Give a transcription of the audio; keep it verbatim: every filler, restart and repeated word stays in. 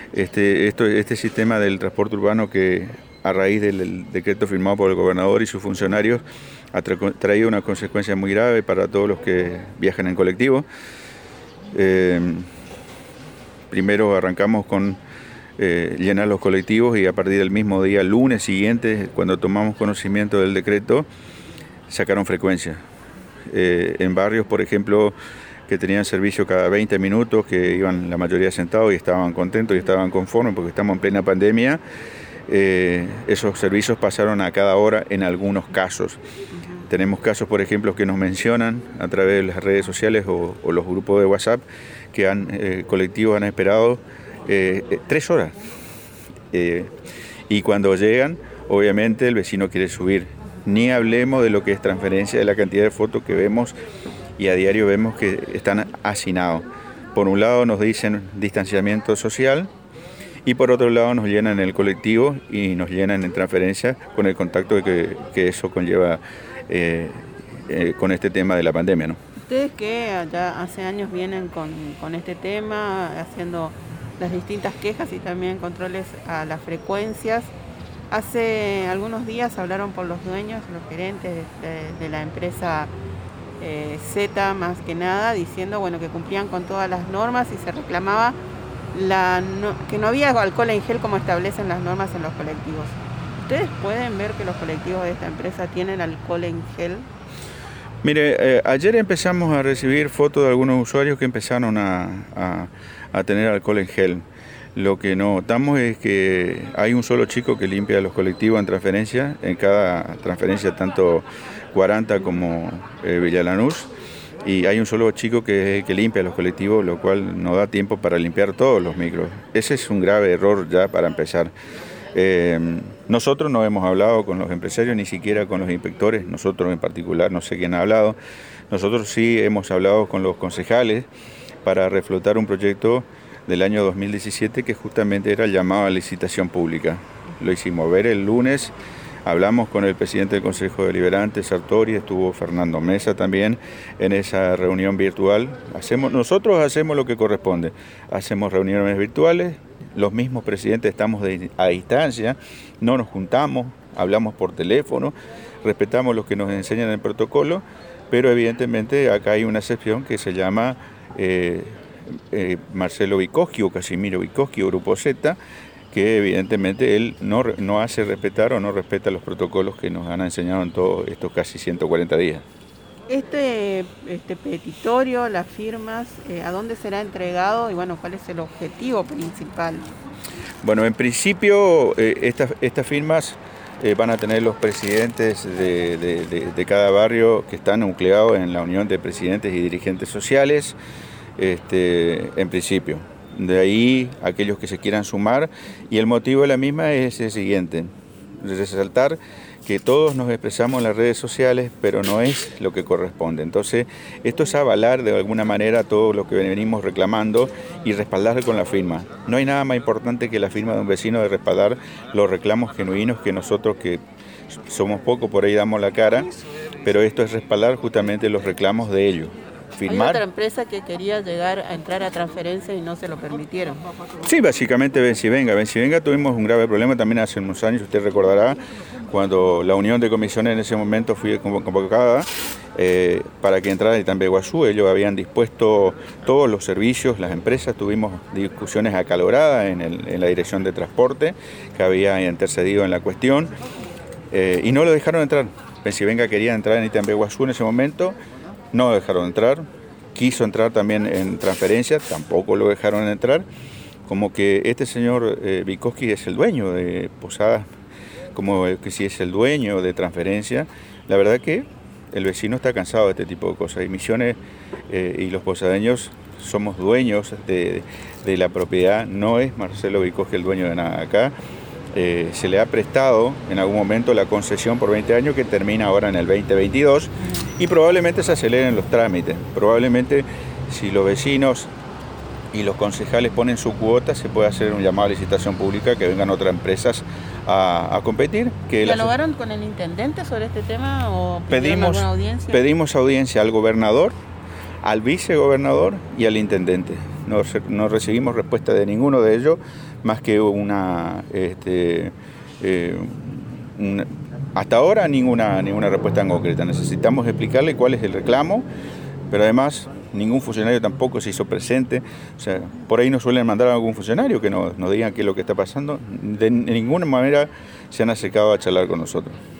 Este, esto, este sistema del transporte urbano que a raíz del decreto firmado por el gobernador y sus funcionarios ha tra- traído una consecuencia muy grave para todos los que viajan en colectivo. Eh, primero arrancamos con eh, llenar los colectivos y a partir del mismo día, lunes siguiente, cuando tomamos conocimiento del decreto, sacaron frecuencia. Eh, en barrios, por ejemplo, que tenían servicio cada veinte minutos, que iban la mayoría sentados y estaban contentos y estaban conformes porque estamos en plena pandemia, eh, esos servicios pasaron a cada hora en algunos casos. Uh-huh. Tenemos casos, por ejemplo, que nos mencionan a través de las redes sociales o, o los grupos de WhatsApp que han eh, colectivos han esperado eh, eh, tres horas. Eh, y cuando llegan, obviamente el vecino quiere subir. Ni hablemos de lo que es transferencia, de la cantidad de fotos que vemos y a diario vemos que están hacinados. Por un lado nos dicen distanciamiento social y por otro lado nos llenan el colectivo y nos llenan en transferencia con el contacto que, que eso conlleva eh, eh, con este tema de la pandemia, ¿no? Ustedes que ya hace años vienen con, con este tema, haciendo las distintas quejas y también controles a las frecuencias. Hace algunos días hablaron por los dueños, los gerentes de, de la empresa eh, Z más que nada, diciendo bueno que cumplían con todas las normas y se reclamaba la no, que no había alcohol en gel como establecen las normas en los colectivos. ¿Ustedes pueden ver que los colectivos de esta empresa tienen alcohol en gel? Mire, eh, ayer empezamos a recibir fotos de algunos usuarios que empezaron a, a, a tener alcohol en gel. Lo que notamos es que hay un solo chico que limpia los colectivos en transferencia, en cada transferencia, tanto Cuaranta como eh, Villa Lanús, y hay un solo chico que, que limpia los colectivos, lo cual no da tiempo para limpiar todos los micros. Ese es un grave error ya para empezar. Eh, nosotros no hemos hablado con los empresarios, ni siquiera con los inspectores, nosotros en particular, no sé quién ha hablado. Nosotros sí hemos hablado con los concejales para reflotar un proyecto del año dos mil diecisiete que justamente era el llamado a licitación pública. Lo hicimos ver el lunes, hablamos con el presidente del Consejo Deliberante, Sartori, estuvo Fernando Mesa también en esa reunión virtual. Hacemos, nosotros hacemos lo que corresponde, hacemos reuniones virtuales, los mismos presidentes estamos de, a distancia, no nos juntamos, hablamos por teléfono, respetamos lo que nos enseñan en el protocolo, pero evidentemente acá hay una excepción que se llama eh, eh, Marcelo Vicoski o Casimiro Vicoski o Grupo Z, que evidentemente él no, no hace respetar o no respeta los protocolos que nos han enseñado en todos estos casi ciento cuarenta días. Este, este petitorio, las firmas, eh, ¿a dónde será entregado y bueno, cuál es el objetivo principal? Bueno, en principio eh, estas, estas firmas eh, van a tener los presidentes de, de, de, de cada barrio que están nucleados en la Unión de Presidentes y Dirigentes Sociales, este, en principio. De ahí aquellos que se quieran sumar, y el motivo de la misma es el siguiente: resaltar que todos nos expresamos en las redes sociales, pero no es lo que corresponde. Entonces, esto es avalar de alguna manera todo lo que venimos reclamando y respaldar con la firma. No hay nada más importante que la firma de un vecino de respaldar los reclamos genuinos que nosotros, que somos pocos, por ahí damos la cara, pero esto es respaldar justamente los reclamos de ellos. Firmar. Hay otra empresa que quería llegar a entrar a transferencia y no se lo permitieron. Sí, básicamente Vencivenga. Vencivenga tuvimos un grave problema también hace unos años, usted recordará, cuando la Unión de Comisiones en ese momento fue convocada eh, para que entrara Itambé Guazú. Ellos habían dispuesto todos los servicios, las empresas, tuvimos discusiones acaloradas en, el, en la dirección de transporte, que había intercedido en la cuestión, eh, y no lo dejaron entrar. Vencivenga quería entrar en Itambé Guazú en ese momento, no lo dejaron entrar. Quiso entrar también en transferencia, tampoco lo dejaron entrar. Como que este señor eh, Vicoski es el dueño de Posadas, como que si es el dueño de transferencia. La verdad que el vecino está cansado de este tipo de cosas. Y Misiones eh, y los posadeños somos dueños de, de la propiedad. No es Marcelo Vicoski el dueño de nada acá. Eh, se le ha prestado en algún momento la concesión por veinte años que termina ahora en el veinte veintidós y probablemente se aceleren los trámites. Probablemente si los vecinos y los concejales ponen su cuota se puede hacer un llamado a licitación pública, que vengan otras empresas a, a competir. Que ¿Dialogaron la... con el intendente sobre este tema o pedimos alguna audiencia? Pedimos audiencia al gobernador, al vicegobernador y al intendente. no, no recibimos respuesta de ninguno de ellos, más que una, este, eh, una hasta ahora ninguna, ninguna respuesta en concreta. Necesitamos explicarle cuál es el reclamo, pero además ningún funcionario tampoco se hizo presente. O sea, por ahí nos suelen mandar a algún funcionario que nos, nos digan qué es lo que está pasando. De ninguna manera se han acercado a charlar con nosotros.